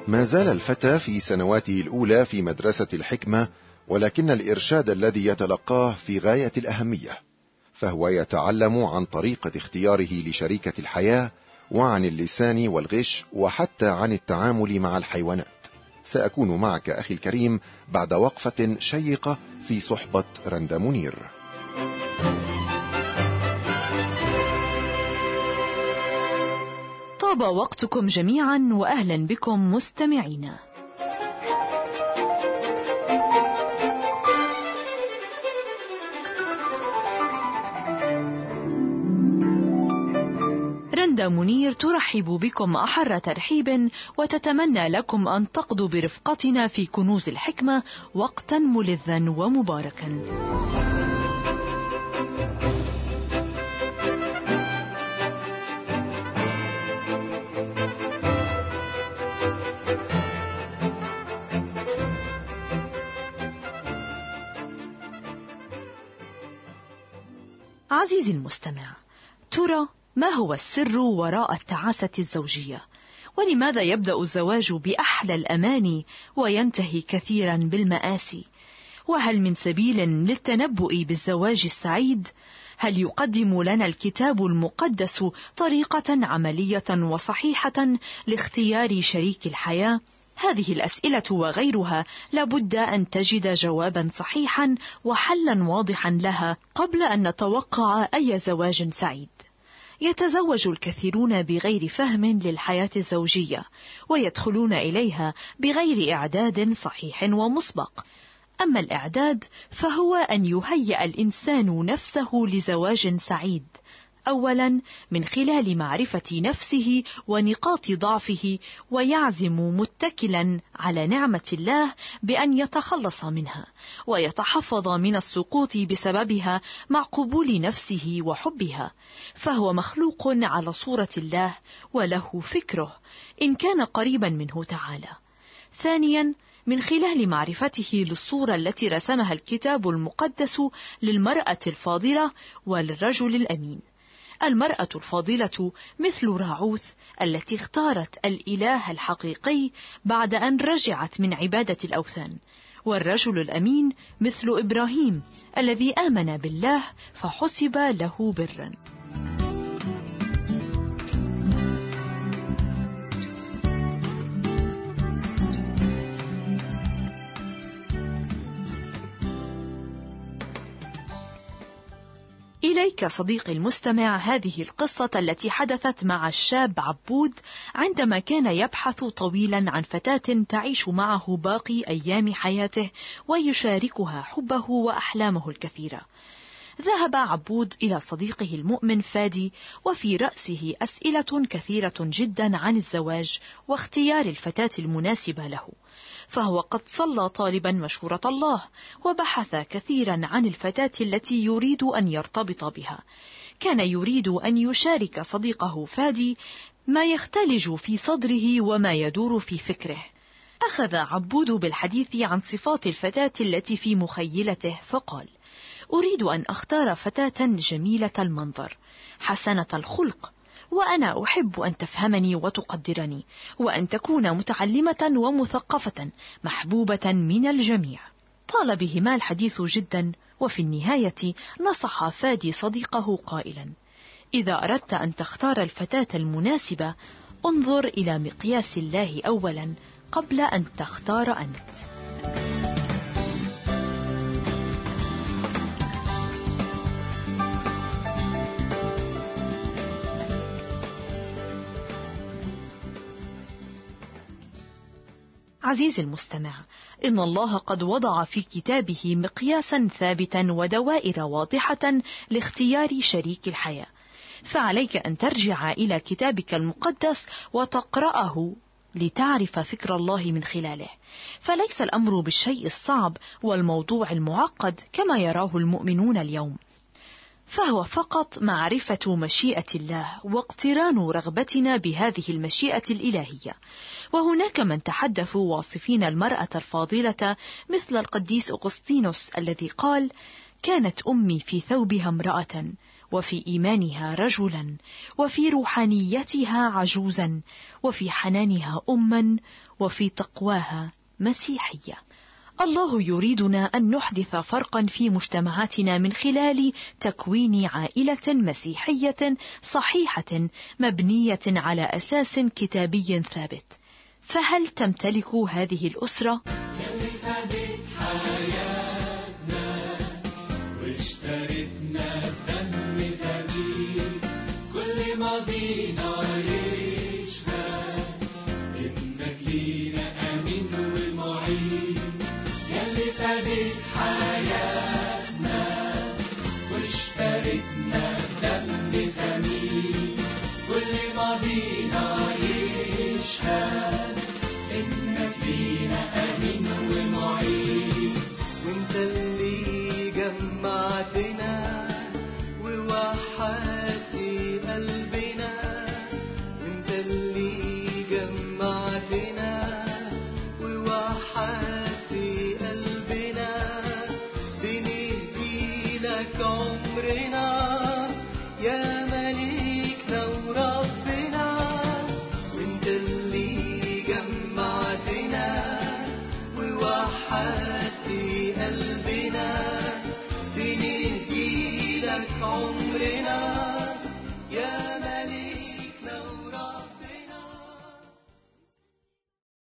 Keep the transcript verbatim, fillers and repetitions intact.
ما زال الفتى في سنواته الأولى في مدرسة الحكمة، ولكن الإرشاد الذي يتلقاه في غاية الأهمية، فهو يتعلم عن طريقة اختياره لشريكة الحياة، وعن اللسان والغش، وحتى عن التعامل مع الحيوانات. سأكون معك أخي الكريم بعد وقفة شيقة في صحبة رندا منير. طاب وقتكم جميعا وأهلا بكم مستمعينا. رندا منير ترحب بكم أحر ترحيب، وتتمنى لكم أن تقضوا برفقتنا في كنوز الحكمة وقتا ملذا ومباركا. عزيزي المستمع، ترى ما هو السر وراء التعاسة الزوجية؟ ولماذا يبدأ الزواج بأحلى الأماني وينتهي كثيرا بالمآسي؟ وهل من سبيل للتنبؤ بالزواج السعيد؟ هل يقدم لنا الكتاب المقدس طريقة عملية وصحيحة لاختيار شريك الحياة؟ هذه الأسئلة وغيرها لابد أن تجد جوابا صحيحا وحلا واضحا لها قبل أن نتوقع أي زواج سعيد. يتزوج الكثيرون بغير فهم للحياة الزوجية، ويدخلون إليها بغير إعداد صحيح ومسبق. أما الإعداد فهو أن يهيئ الإنسان نفسه لزواج سعيد، أولا من خلال معرفة نفسه ونقاط ضعفه، ويعزم متكلا على نعمة الله بأن يتخلص منها ويتحفظ من السقوط بسببها، مع قبول نفسه وحبها، فهو مخلوق على صورة الله وله فكره إن كان قريبا منه تعالى. ثانيا من خلال معرفته للصورة التي رسمها الكتاب المقدس للمرأة الفاضلة وللرجل الأمين. المرأة الفاضلة مثل راعوث التي اختارت الإله الحقيقي بعد أن رجعت من عبادة الأوثان، والرجل الأمين مثل إبراهيم الذي آمن بالله فحسب له برا. إليك صديقي المستمع هذه القصة التي حدثت مع الشاب عبود عندما كان يبحث طويلا عن فتاة تعيش معه باقي أيام حياته ويشاركها حبه وأحلامه الكثيرة. ذهب عبود إلى صديقه المؤمن فادي، وفي رأسه أسئلة كثيرة جدا عن الزواج واختيار الفتاة المناسبة له، فهو قد صلى طالبا مشورة الله، وبحث كثيرا عن الفتاة التي يريد أن يرتبط بها. كان يريد أن يشارك صديقه فادي ما يختلج في صدره وما يدور في فكره. أخذ عبود بالحديث عن صفات الفتاة التي في مخيلته، فقال: أريد أن أختار فتاة جميلة المنظر حسنة الخلق، وأنا أحب أن تفهمني وتقدرني، وأن تكون متعلمة ومثقفة محبوبة من الجميع. طال بهما الحديث جدا، وفي النهاية نصح فادي صديقه قائلا: إذا أردت أن تختار الفتاة المناسبة انظر إلى مقياس الله أولا قبل أن تختار أنت. عزيزي المستمع، إن الله قد وضع في كتابه مقياسا ثابتا ودوائر واضحة لاختيار شريك الحياة، فعليك أن ترجع إلى كتابك المقدس وتقرأه لتعرف فكر الله من خلاله، فليس الأمر بالشيء الصعب والموضوع المعقد كما يراه المؤمنون اليوم، فهو فقط معرفة مشيئة الله واقتران رغبتنا بهذه المشيئة الإلهية. وهناك من تحدثوا واصفين المرأة الفاضلة مثل القديس أغسطينوس الذي قال: كانت أمي في ثوبها امرأة وفي إيمانها رجلا، وفي روحانيتها عجوزا، وفي حنانها أما، وفي تقواها مسيحية. الله يريدنا أن نحدث فرقا في مجتمعاتنا من خلال تكوين عائلة مسيحية صحيحة مبنية على أساس كتابي ثابت. فهل تمتلك هذه الأسرة؟ يلي فادت حياتنا واشترتنا بدم ثمين، كل ماضينا